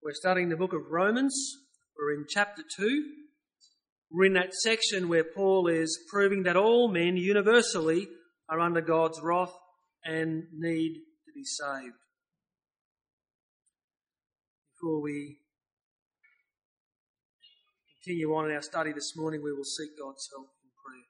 We're studying the book of Romans. We're in chapter 2. We're in that section where Paul is proving that all men universally are under God's wrath and need to be saved. Before we continue on in our study this morning, we will seek God's help in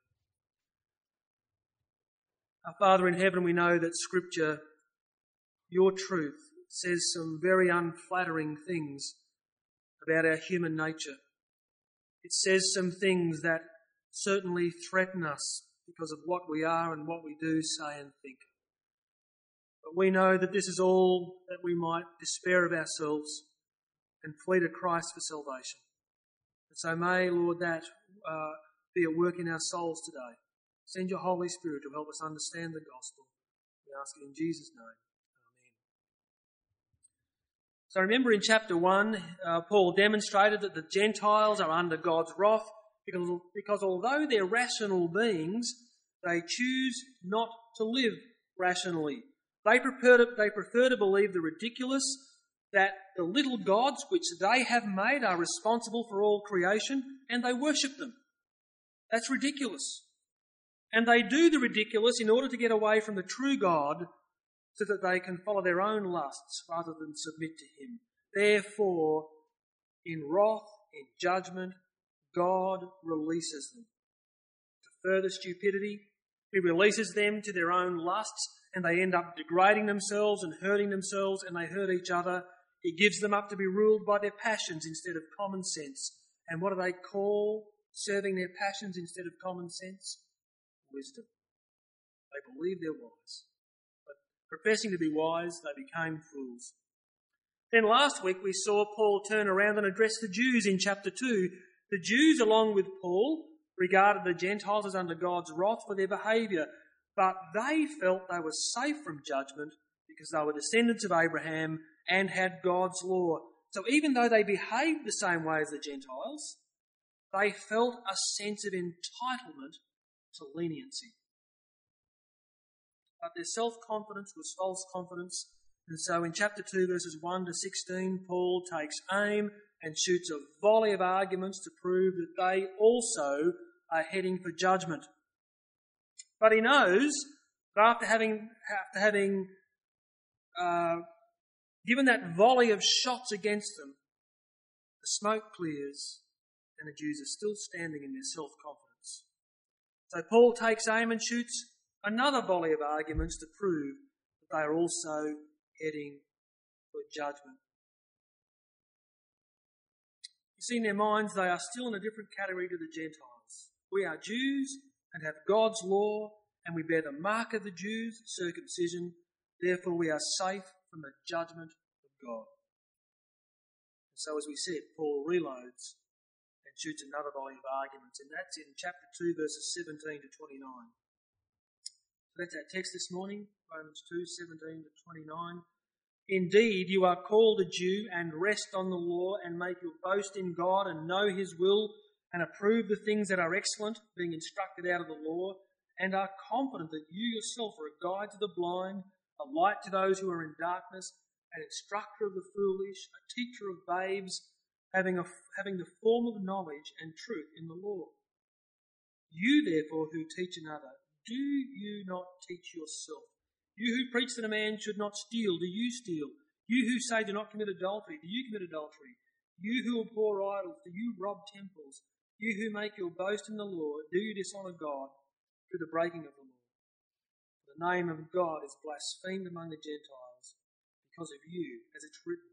prayer. Our Father in heaven, we know that Scripture, your truth, says some very unflattering things about our human nature. It says some things that certainly threaten us because of what we are and what we do, say and think. But we know that this is all that we might despair of ourselves and flee to Christ for salvation. And so may, Lord, that be at work in our souls today. Send your Holy Spirit to help us understand the gospel. We ask it in Jesus' name. So remember in chapter 1, Paul demonstrated that the Gentiles are under God's wrath because although they're rational beings, they choose not to live rationally. They prefer to believe the ridiculous, that the little gods which they have made are responsible for all creation, and they worship them. That's ridiculous. And they do the ridiculous in order to get away from the true God, so that they can follow their own lusts rather than submit to him. Therefore, in wrath, in judgment, God releases them to further stupidity. He releases them to their own lusts, and they end up degrading themselves and hurting themselves, and they hurt each other. He gives them up to be ruled by their passions instead of common sense. And what do they call serving their passions instead of common sense? Wisdom. They believe they're wise. Professing to be wise, they became fools. Then last week we saw Paul turn around and address the Jews in chapter 2. The Jews, along with Paul, regarded the Gentiles as under God's wrath for their behaviour, but they felt they were safe from judgment because they were descendants of Abraham and had God's law. So even though they behaved the same way as the Gentiles, they felt a sense of entitlement to leniency. But their self-confidence was false confidence. And so in chapter 2, verses 1 to 16, Paul takes aim and shoots a volley of arguments to prove that they also are heading for judgment. But he knows that after having given that volley of shots against them, the smoke clears and the Jews are still standing in their self-confidence. So Paul takes aim and shoots another volley of arguments to prove that they are also heading for judgment. You see, in their minds, they are still in a different category to the Gentiles. We are Jews and have God's law, and we bear the mark of the Jews, circumcision. Therefore, we are safe from the judgment of God. And so, as we said, Paul reloads and shoots another volley of arguments, and that's in chapter 2, verses 17 to 29. That's our text this morning, Romans 2, 17 to 29. Indeed, you are called a Jew and rest on the law and make your boast in God and know his will and approve the things that are excellent, being instructed out of the law, and are confident that you yourself are a guide to the blind, a light to those who are in darkness, an instructor of the foolish, a teacher of babes, having the form of knowledge and truth in the law. You, therefore, who teach another, do you not teach yourself? You who preach that a man should not steal, do you steal? You who say do not commit adultery, do you commit adultery? You who abhor idols, do you rob temples? You who make your boast in the law, do you dishonour God through the breaking of the law? For the name of God is blasphemed among the Gentiles because of you, as it's written.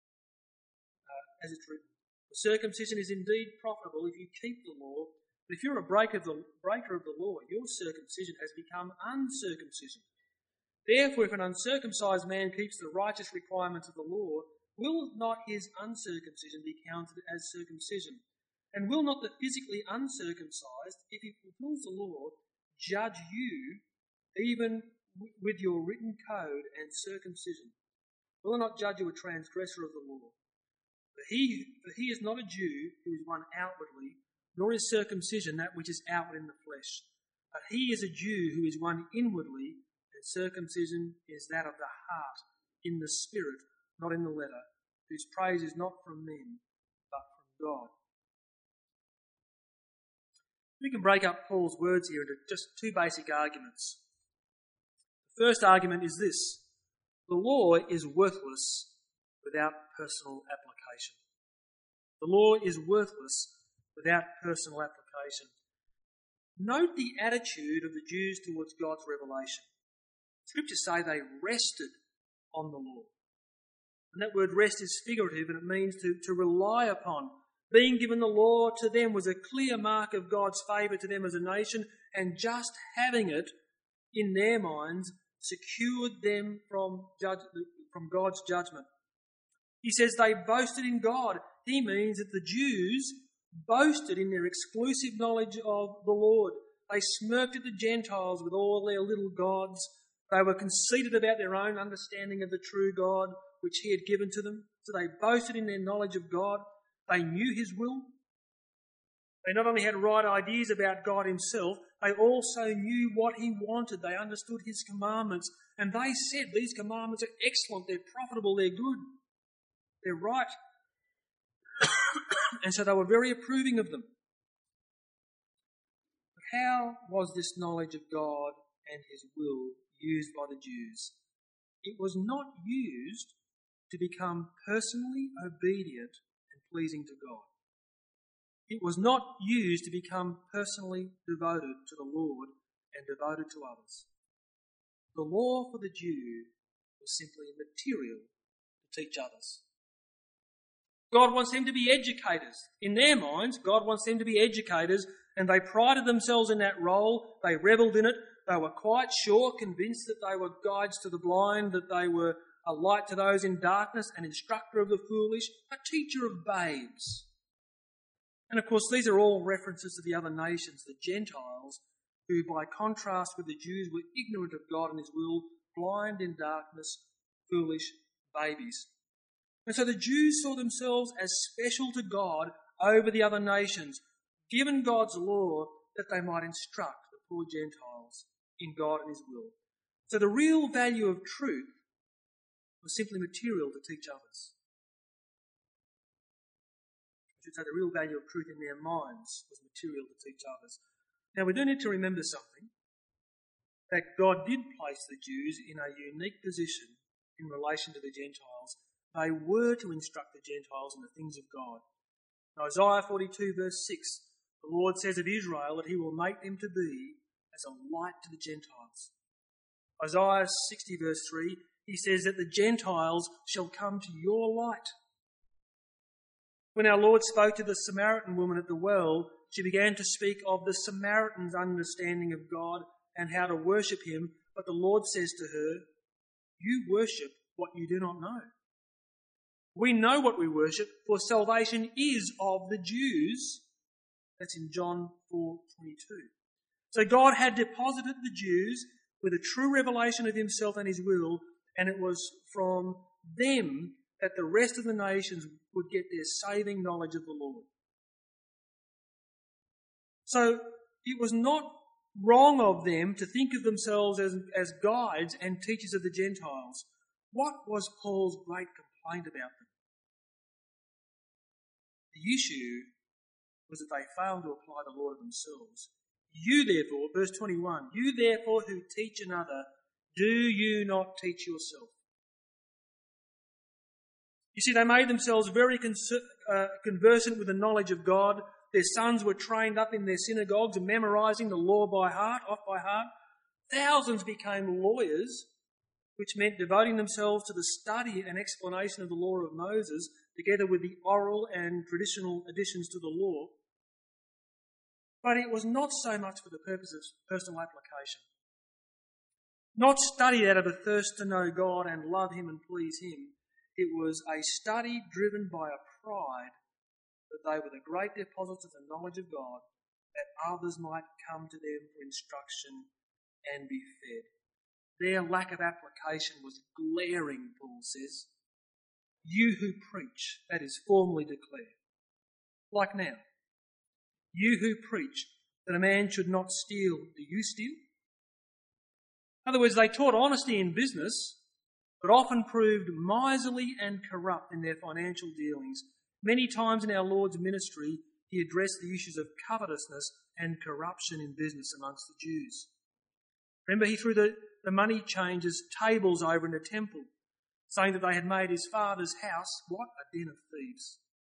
The circumcision is indeed profitable if you keep the law. But if you're a breaker of the law, your circumcision has become uncircumcision. Therefore, if an uncircumcised man keeps the righteous requirements of the law, will not his uncircumcision be counted as circumcision? And will not the physically uncircumcised, if he fulfills the law, judge you even with your written code and circumcision? Will it not judge you a transgressor of the law? For he is not a Jew who is one outwardly, nor is circumcision that which is outward in the flesh. But he is a Jew who is one inwardly, and circumcision is that of the heart, in the spirit, not in the letter, whose praise is not from men, but from God. We can break up Paul's words here into just two basic arguments. The first argument is this: the law is worthless without personal application. The law is worthless without personal application. Note the attitude of the Jews towards God's revelation. Scriptures say they rested on the law. And that word rest is figurative, and it means to rely upon. Being given the law to them was a clear mark of God's favour to them as a nation, and just having it in their minds secured them from God's judgment. He says they boasted in God. He means that the Jews boasted in their exclusive knowledge of the Lord. They smirked at the Gentiles with all their little gods. They were conceited about their own understanding of the true God which he had given to them. So they boasted in their knowledge of God. They knew his will. They not only had right ideas about God himself, they also knew what he wanted. They understood his commandments. And they said, these commandments are excellent, they're profitable, they're good, they're right. And so they were very approving of them. But how was this knowledge of God and his will used by the Jews? It was not used to become personally obedient and pleasing to God. It was not used to become personally devoted to the Lord and devoted to others. The law for the Jew was simply material to teach others. God wants them to be educators. In their minds, God wants them to be educators, and they prided themselves in that role. They revelled in it. They were quite sure, convinced that they were guides to the blind, that they were a light to those in darkness, an instructor of the foolish, a teacher of babes. And of course, these are all references to the other nations, the Gentiles, who by contrast with the Jews were ignorant of God and his will, blind in darkness, foolish babies. And so the Jews saw themselves as special to God over the other nations, given God's law that they might instruct the poor Gentiles in God and his will. So the real value of truth was simply material to teach others. I should say the real value of truth in their minds was material to teach others. Now we do need to remember something, that God did place the Jews in a unique position in relation to the Gentiles. They were to instruct the Gentiles in the things of God. In Isaiah 42 verse 6, the Lord says of Israel that he will make them to be as a light to the Gentiles. Isaiah 60 verse 3, he says that the Gentiles shall come to your light. When our Lord spoke to the Samaritan woman at the well, she began to speak of the Samaritan's understanding of God and how to worship him. But the Lord says to her, you worship what you do not know. We know what we worship, for salvation is of the Jews. That's in John 4:22. So God had deposited the Jews with a true revelation of himself and his will, and it was from them that the rest of the nations would get their saving knowledge of the Lord. So it was not wrong of them to think of themselves as guides and teachers of the Gentiles. What was Paul's great complaint about them? The issue was that they failed to apply the law to themselves. You therefore, verse 21, you therefore who teach another, do you not teach yourself? You see, they made themselves very conversant with the knowledge of God. Their sons were trained up in their synagogues and memorising the law by heart, off by heart. Thousands became lawyers, which meant devoting themselves to the study and explanation of the law of Moses, together with the oral and traditional additions to the law. But it was not so much for the purpose of personal application. Not studied out of a thirst to know God and love him and please him. It was a study driven by a pride that they were the great deposits of the knowledge of God, that others might come to them for instruction and be fed. Their lack of application was glaring, Paul says. You who preach, that is formally declared. Like now. You who preach that a man should not steal, do you steal? In other words, they taught honesty in business, but often proved miserly and corrupt in their financial dealings. Many times in our Lord's ministry, he addressed the issues of covetousness and corruption in business amongst the Jews. Remember, he threw the money changers' tables over in the temple, saying that they had made his father's house, what? A den of thieves.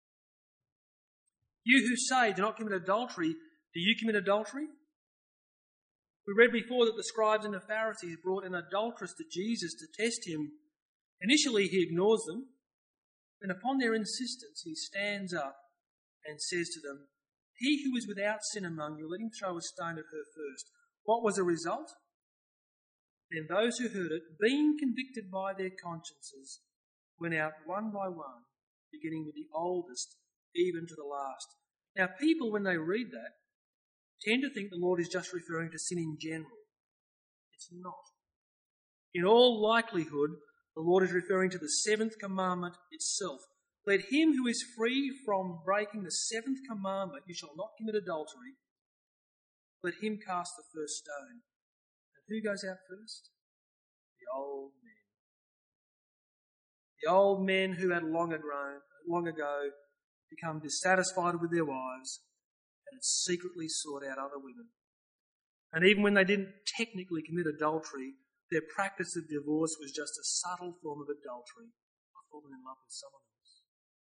You who say, do not commit adultery, do you commit adultery? We read before that the scribes and the Pharisees brought an adulteress to Jesus to test him. Initially, he ignores them, and upon their insistence, he stands up and says to them, "He who is without sin among you, let him throw a stone at her first." What was the result? Then those who heard it, being convicted by their consciences, went out one by one, beginning with the oldest, even to the last. Now, people, when they read that, tend to think the Lord is just referring to sin in general. It's not. In all likelihood, the Lord is referring to the seventh commandment itself. Let him who is free from breaking the seventh commandment, you shall not commit adultery, let him cast the first stone. And who goes out first? The old men. The old men who had long ago become dissatisfied with their wives and had secretly sought out other women. And even when they didn't technically commit adultery, their practice of divorce was just a subtle form of adultery, of falling in love with someone else.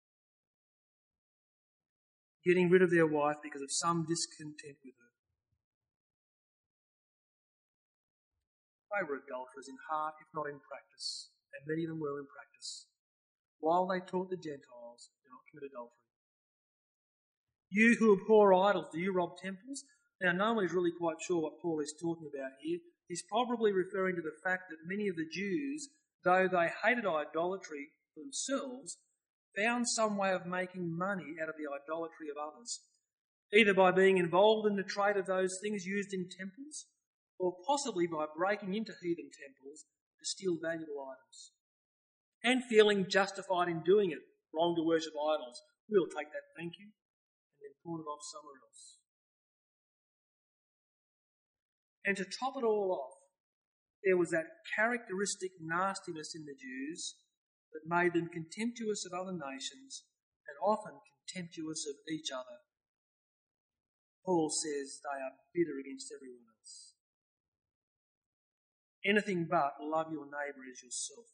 Getting rid of their wife because of some discontent with her. They were adulterers in heart, if not in practice, and many of them were in practice. While they taught the Gentiles, do not commit adultery. You who abhor idols, do you rob temples? Now, no one is really quite sure what Paul is talking about here. He's probably referring to the fact that many of the Jews, though they hated idolatry for themselves, found some way of making money out of the idolatry of others, either by being involved in the trade of those things used in temples, or possibly by breaking into heathen temples to steal valuable items, and feeling justified in doing it. Wrong to worship idols. We'll take that, thank you, and then pawn it off somewhere else. And to top it all off, there was that characteristic nastiness in the Jews that made them contemptuous of other nations and often contemptuous of each other. Paul says they are bitter against everyone else. Anything but love your neighbour as yourself.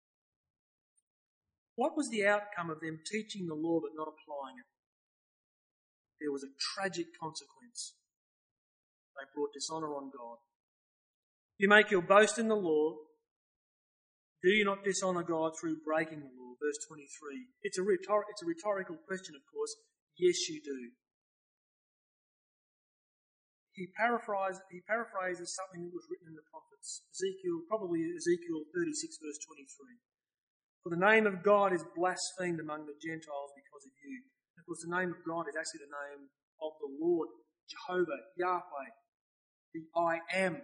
What was the outcome of them teaching the law but not applying it? There was a tragic consequence. They brought dishonour on God. You make your boast in the law. Do you not dishonour God through breaking the law? Verse 23. It's a rhetorical question, of course. Yes, you do. He paraphrases something that was written in the prophets. Probably Ezekiel 36, verse 23. For the name of God is blasphemed among the Gentiles because of you. And of course, the name of God is actually the name of the Lord, Jehovah, Yahweh, the I am.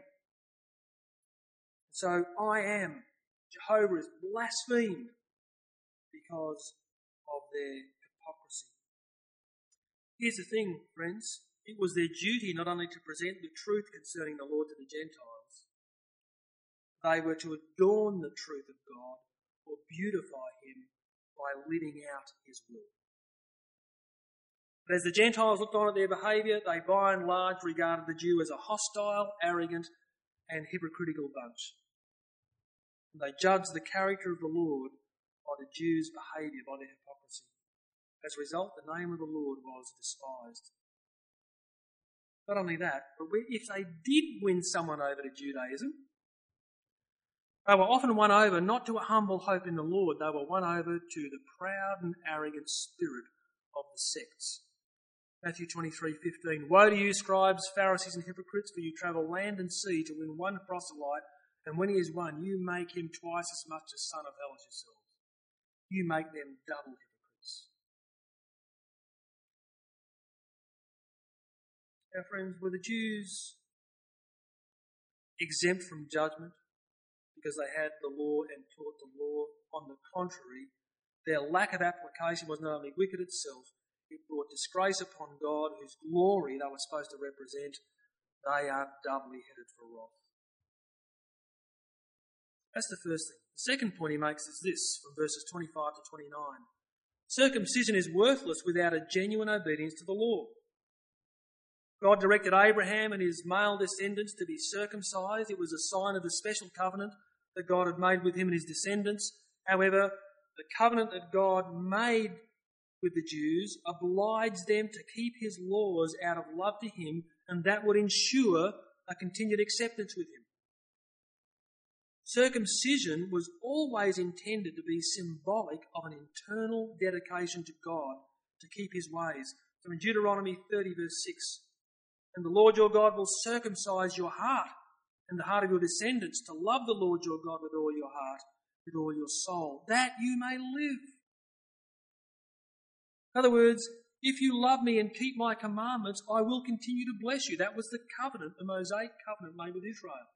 So I am, Jehovah, is blasphemed because of their hypocrisy. Here's the thing, friends. It was their duty not only to present the truth concerning the Lord to the Gentiles, they were to adorn the truth of God or beautify him by living out his will. But as the Gentiles looked on at their behaviour, they by and large regarded the Jew as a hostile, arrogant and hypocritical bunch. And they judged the character of the Lord by the Jews' behaviour, by their hypocrisy. As a result, the name of the Lord was despised. Not only that, but if they did win someone over to Judaism, they were often won over not to a humble hope in the Lord, they were won over to the proud and arrogant spirit of the sects. Matthew 23:15. Woe to you, scribes, Pharisees and hypocrites, for you travel land and sea to win one proselyte, and when he is won, you make him twice as much a son of hell as yourselves. You make them double hypocrites. Now, friends, were the Jews exempt from judgment because they had the law and taught the law? On the contrary, their lack of application was not only wicked itself, it brought disgrace upon God, whose glory they were supposed to represent. They are doubly headed for wrath. That's the first thing. The second point he makes is this, from verses 25 to 29. Circumcision is worthless without a genuine obedience to the law. God directed Abraham and his male descendants to be circumcised. It was a sign of the special covenant that God had made with him and his descendants. However, the covenant that God made with the Jews obliged them to keep his laws out of love to him, and that would ensure a continued acceptance with him. Circumcision was always intended to be symbolic of an internal dedication to God to keep his ways. So in Deuteronomy 30 verse 6, "And the Lord your God will circumcise your heart and the heart of your descendants to love the Lord your God with all your heart, with all your soul, that you may live." In other words, if you love me and keep my commandments, I will continue to bless you. That was the covenant, the Mosaic covenant made with Israel.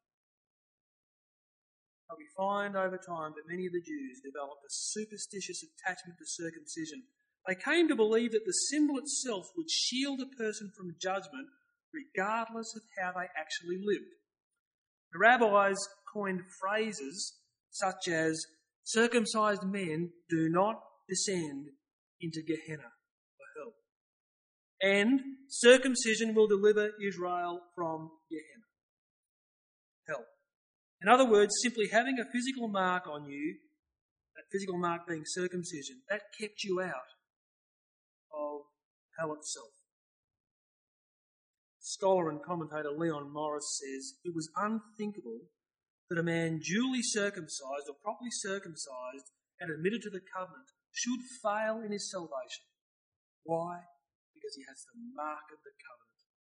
But we find over time that many of the Jews developed a superstitious attachment to circumcision. They came to believe that the symbol itself would shield a person from judgment regardless of how they actually lived. The rabbis coined phrases such as, "Circumcised men do not descend into Gehenna," or hell, and "Circumcision will deliver Israel from Gehenna," hell. In other words, simply having a physical mark on you, that physical mark being circumcision, that kept you out of hell itself. Scholar and commentator Leon Morris says, "It was unthinkable that a man duly circumcised or properly circumcised and admitted to the covenant should fail in his salvation." Why? Because he has the mark of the covenant.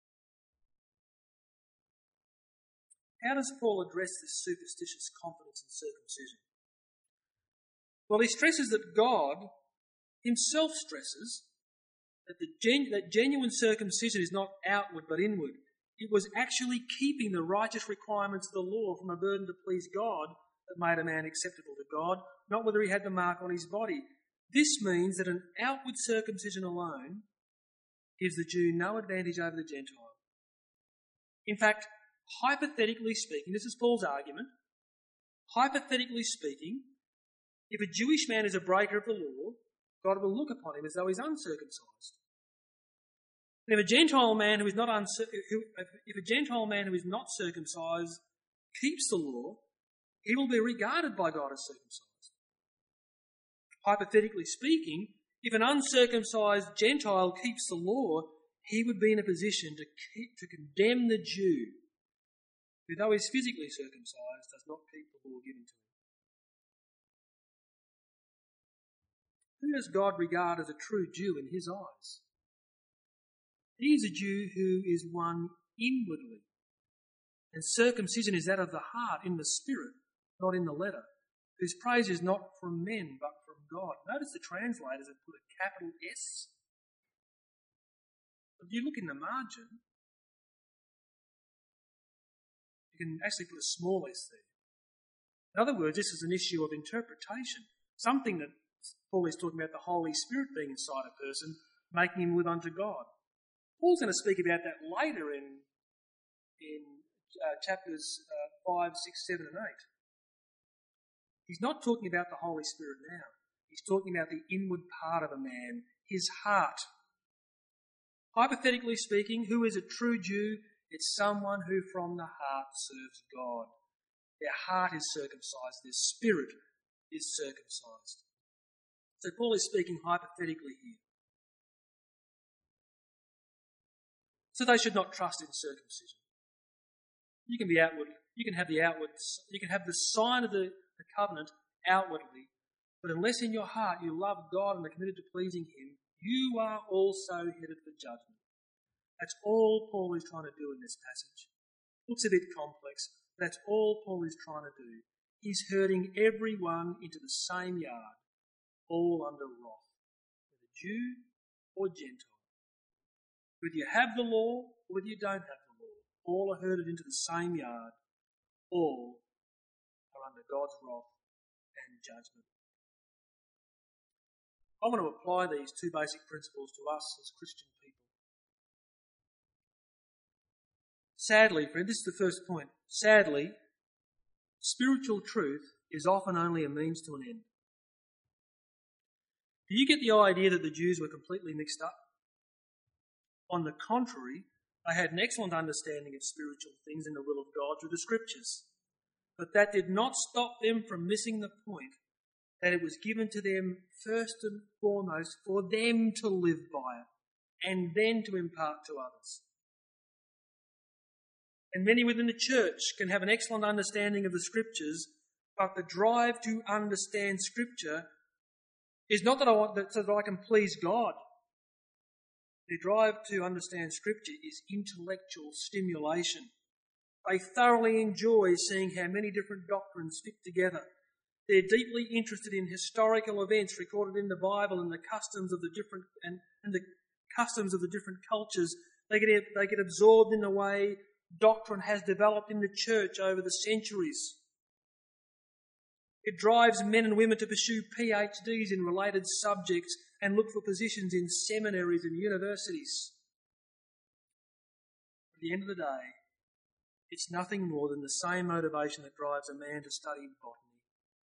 How does Paul address this superstitious confidence in circumcision? Well, he stresses that God himself stresses that genuine circumcision is not outward but inward. It was actually keeping the righteous requirements of the law from a burden to please God that made a man acceptable to God, not whether he had the mark on his body. This means that an outward circumcision alone gives the Jew no advantage over the Gentile. In fact, hypothetically speaking, this is Paul's argument, hypothetically speaking, if a Jewish man is a breaker of the law, God will look upon him as though he's uncircumcised. And if a Gentile man who is not circumcised keeps the law, he will be regarded by God as circumcised. Hypothetically speaking, if an uncircumcised Gentile keeps the law, he would be in a position to condemn the Jew who, though is physically circumcised, does not keep the law given to him. Who does God regard as a true Jew in his eyes? He is a Jew who is one inwardly. And circumcision is that of the heart, in the spirit, not in the letter, whose praise is not from men but from God. Notice the translators have put a capital S. But if you look in the margin, you can actually put a small s there. In other words, this is an issue of interpretation, something that Paul is talking about the Holy Spirit being inside a person, making him live unto God. Paul's going to speak about that later in chapters 5, 6, 7 and 8. He's not talking about the Holy Spirit now. He's talking about the inward part of a man, his heart. Hypothetically speaking, who is a true Jew? It's someone who from the heart serves God. Their heart is circumcised, their spirit is circumcised. So Paul is speaking hypothetically here. So they should not trust in circumcision. You can have the sign of the covenant outwardly, but unless in your heart you love God and are committed to pleasing him, you are also headed for judgment. That's all Paul is trying to do in this passage. Looks a bit complex, but that's all Paul is trying to do. He's herding everyone into the same yard, all under wrath, whether Jew or Gentile. Whether you have the law or whether you don't have the law, all are herded into the same yard. All are under God's wrath and judgment. I want to apply these two basic principles to us as Christian people. Sadly, friend, this is the first point. Sadly, spiritual truth is often only a means to an end. Do you get the idea that the Jews were completely mixed up? On the contrary, they had an excellent understanding of spiritual things and the will of God through the Scriptures. But that did not stop them from missing the point that it was given to them first and foremost for them to live by it and then to impart to others. And many within the church can have an excellent understanding of the Scriptures, but the drive to understand Scripture is not so that I can please God. The drive to understand Scripture is intellectual stimulation. They thoroughly enjoy seeing how many different doctrines fit together. They're deeply interested in historical events recorded in the Bible and the customs of the different and the customs of the different cultures. They get absorbed in the way doctrine has developed in the church over the centuries. It drives men and women to pursue PhDs in related subjects and look for positions in seminaries and universities. At the end of the day, it's nothing more than the same motivation that drives a man to study botany.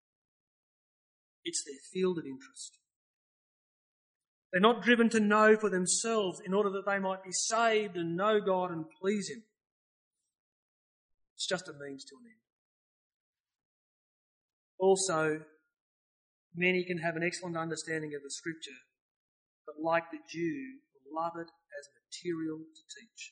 It's their field of interest. They're not driven to know for themselves in order that they might be saved and know God and please Him. It's just a means to an end. Also, many can have an excellent understanding of the Scripture, but like the Jew, love it as material to teach.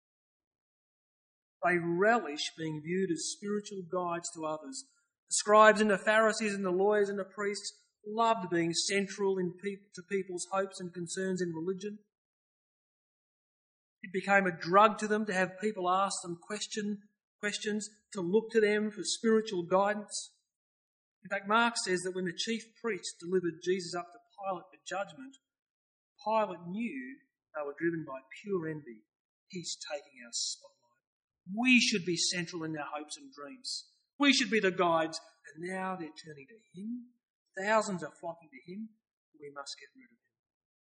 They relish being viewed as spiritual guides to others. The scribes and the Pharisees and the lawyers and the priests loved being central to people's hopes and concerns in religion. It became a drug to them to have people ask them questions, to look to them for spiritual guidance. In fact, Mark says that when the chief priests delivered Jesus up to Pilate for judgment, Pilate knew they were driven by pure envy. He's taking our spotlight. We should be central in their hopes and dreams. We should be the guides. And now they're turning to Him. Thousands are flocking to Him. We must get rid of Him.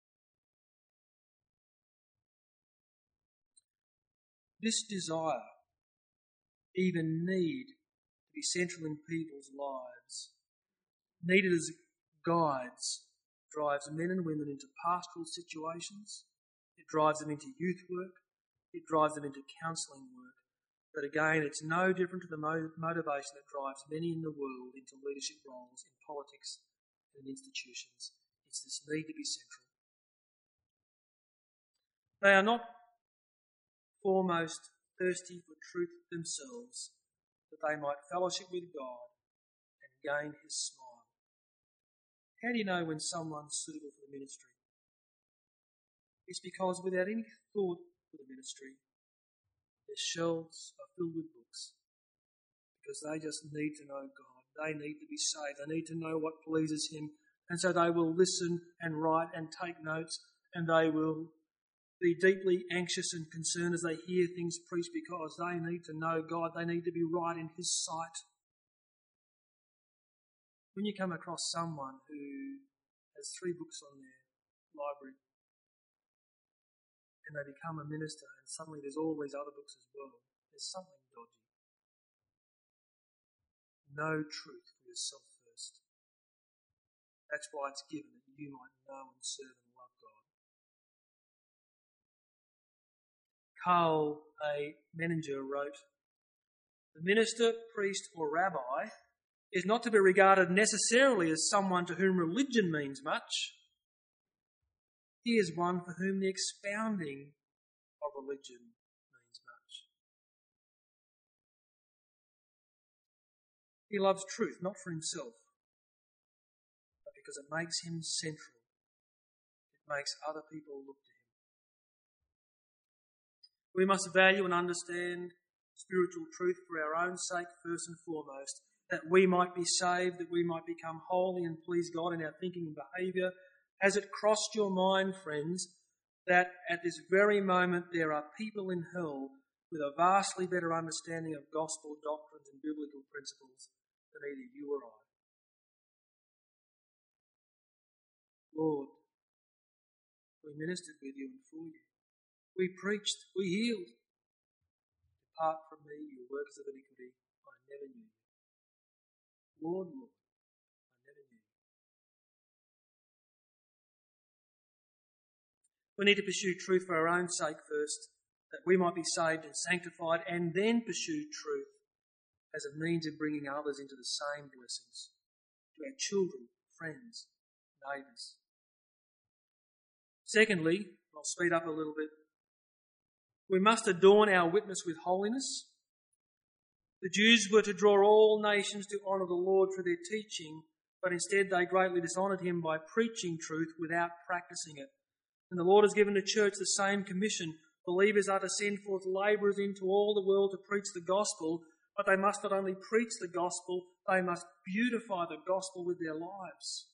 This desire, even need to be central in people's lives, needed as guides, drives men and women into pastoral situations. It drives them into youth work. It drives them into counselling work. But again, it's no different to the motivation that drives many in the world into leadership roles in politics and in institutions. It's this need to be central. They are not foremost thirsty for truth themselves, that they might fellowship with God and gain His smile. How do you know when someone's suitable for the ministry? It's because without any thought for the ministry, their shelves are filled with books because they just need to know God. They need to be saved. They need to know what pleases Him. And so they will listen and write and take notes, and they will be deeply anxious and concerned as they hear things preached because they need to know God. They need to be right in His sight. When you come across someone who has 3 books on their library, and they become a minister, and suddenly there's all these other books as well, there's something dodgy. Know truth for yourself first. That's why it's given, that you might know and serve and love God. Karl A. Menninger wrote, "The minister, priest or rabbi is not to be regarded necessarily as someone to whom religion means much. He is one for whom the expounding of religion means much." He loves truth, not for himself, but because it makes him central. It makes other people look to him. We must value and understand spiritual truth for our own sake first and foremost, that we might be saved, that we might become holy and please God in our thinking and behaviour. Has it crossed your mind, friends, that at this very moment there are people in hell with a vastly better understanding of gospel doctrines and biblical principles than either you or I? Lord, we ministered with you and for you. We preached, we healed. Depart from me, you workers of iniquity, I never knew you. Lord, Lord, I never knew you. We need to pursue truth for our own sake first, that we might be saved and sanctified, and then pursue truth as a means of bringing others into the same blessings, to our children, friends, neighbours. Secondly, I'll speed up a little bit, we must adorn our witness with holiness. The Jews were to draw all nations to honour the Lord for their teaching, but instead they greatly dishonoured him by preaching truth without practising it. And the Lord has given the church the same commission. Believers are to send forth labourers into all the world to preach the gospel, but they must not only preach the gospel, they must beautify the gospel with their lives.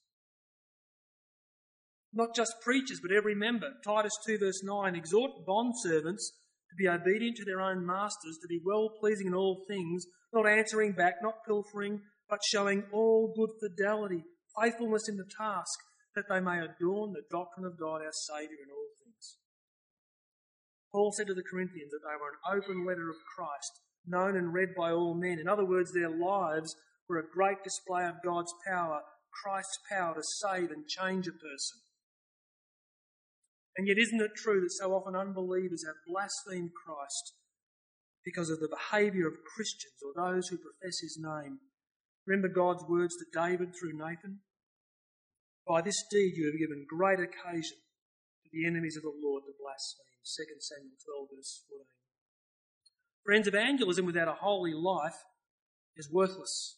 Not just preachers, but every member. Titus 2 verse 9, exhort bondservants to be obedient to their own masters, to be well-pleasing in all things, not answering back, not pilfering, but showing all good fidelity, faithfulness in the task, that they may adorn the doctrine of God our Saviour in all things. Paul said to the Corinthians that they were an open letter of Christ, known and read by all men. In other words, their lives were a great display of God's power, Christ's power to save and change a person. And yet isn't it true that so often unbelievers have blasphemed Christ because of the behaviour of Christians or those who profess his name? Remember God's words to David through Nathan? By this deed you have given great occasion to the enemies of the Lord to blaspheme. 2 Samuel 12 verse 14. Friends, evangelism without a holy life is worthless.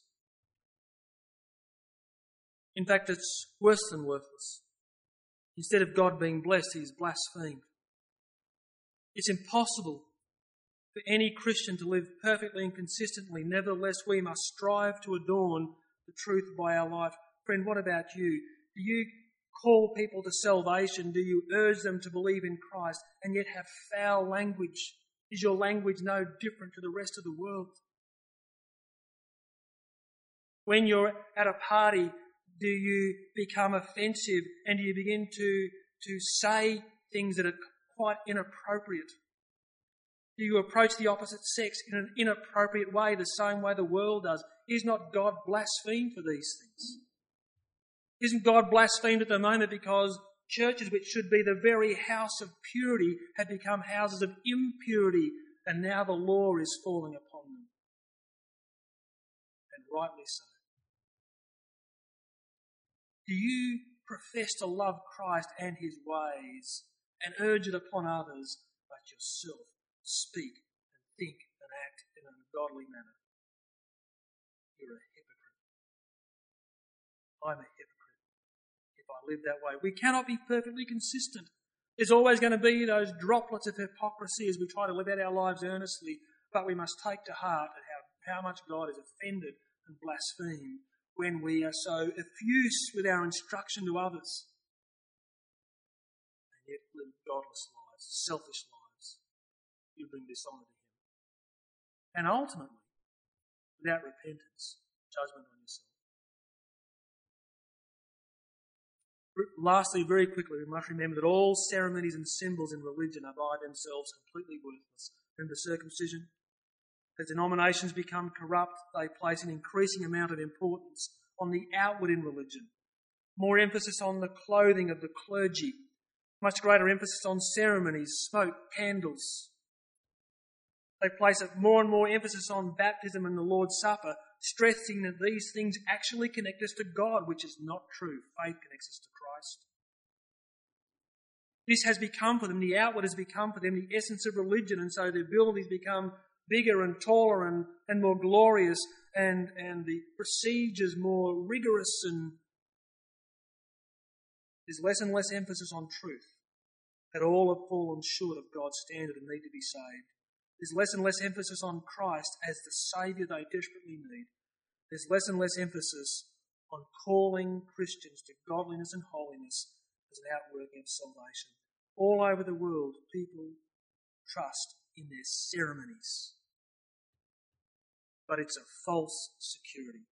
In fact, it's worse than worthless. Instead of God being blessed, he is blasphemed. It's impossible for any Christian to live perfectly and consistently. Nevertheless, we must strive to adorn the truth by our life. Friend, what about you? Do you call people to salvation? Do you urge them to believe in Christ and yet have foul language? Is your language no different to the rest of the world? When you're at a party, do you become offensive and do you begin to say things that are quite inappropriate? Do you approach the opposite sex in an inappropriate way, the same way the world does? Is not God blasphemed for these things? Isn't God blasphemed at the moment because churches which should be the very house of purity have become houses of impurity, and now the law is falling upon them? And rightly so. Do you profess to love Christ and his ways and urge it upon others, but yourself speak and think and act in an ungodly manner? You're a hypocrite. I'm a hypocrite if I live that way. We cannot be perfectly consistent. There's always going to be those droplets of hypocrisy as we try to live out our lives earnestly, but we must take to heart how much God is offended and blasphemed when we are so effuse with our instruction to others and yet live godless lives, selfish lives. You bring dishonour to him. And ultimately, without repentance, judgment on yourself. Lastly, very quickly, we must remember that all ceremonies and symbols in religion are by themselves completely worthless. Remember circumcision? As denominations become corrupt, they place an increasing amount of importance on the outward in religion. More emphasis on the clothing of the clergy. Much greater emphasis on ceremonies, smoke, candles. They place more and more emphasis on baptism and the Lord's Supper, stressing that these things actually connect us to God, which is not true. Faith connects us to Christ. This has become for them, the outward has become for them the essence of religion, and so their buildings become bigger and taller and more glorious, and the procedures more rigorous, and there's less and less emphasis on truth, that all have fallen short of God's standard and need to be saved. There's less and less emphasis on Christ as the Saviour they desperately need. There's less and less emphasis on calling Christians to godliness and holiness as an outworking of salvation. All over the world, people trust in their ceremonies. But it's a false security.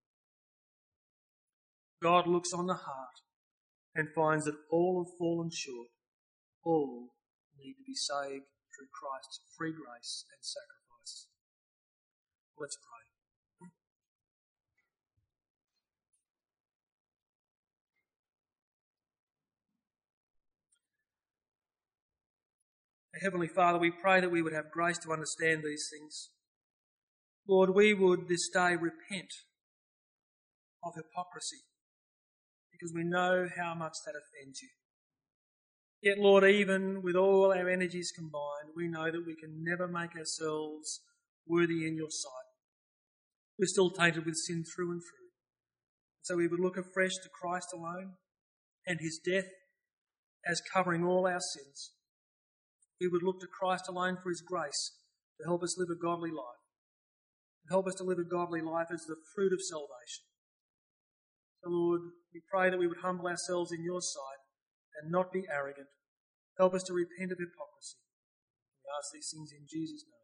God looks on the heart and finds that all have fallen short. All need to be saved through Christ's free grace and sacrifice. Let's pray. Heavenly Father, we pray that we would have grace to understand these things. Lord, we would this day repent of hypocrisy because we know how much that offends you. Yet, Lord, even with all our energies combined, we know that we can never make ourselves worthy in your sight. We're still tainted with sin through and through. So we would look afresh to Christ alone and his death as covering all our sins. We would look to Christ alone for his grace to help us live a godly life. And help us to live a godly life as the fruit of salvation. So, Lord, we pray that we would humble ourselves in your sight and not be arrogant. Help us to repent of hypocrisy. We ask these things in Jesus' name.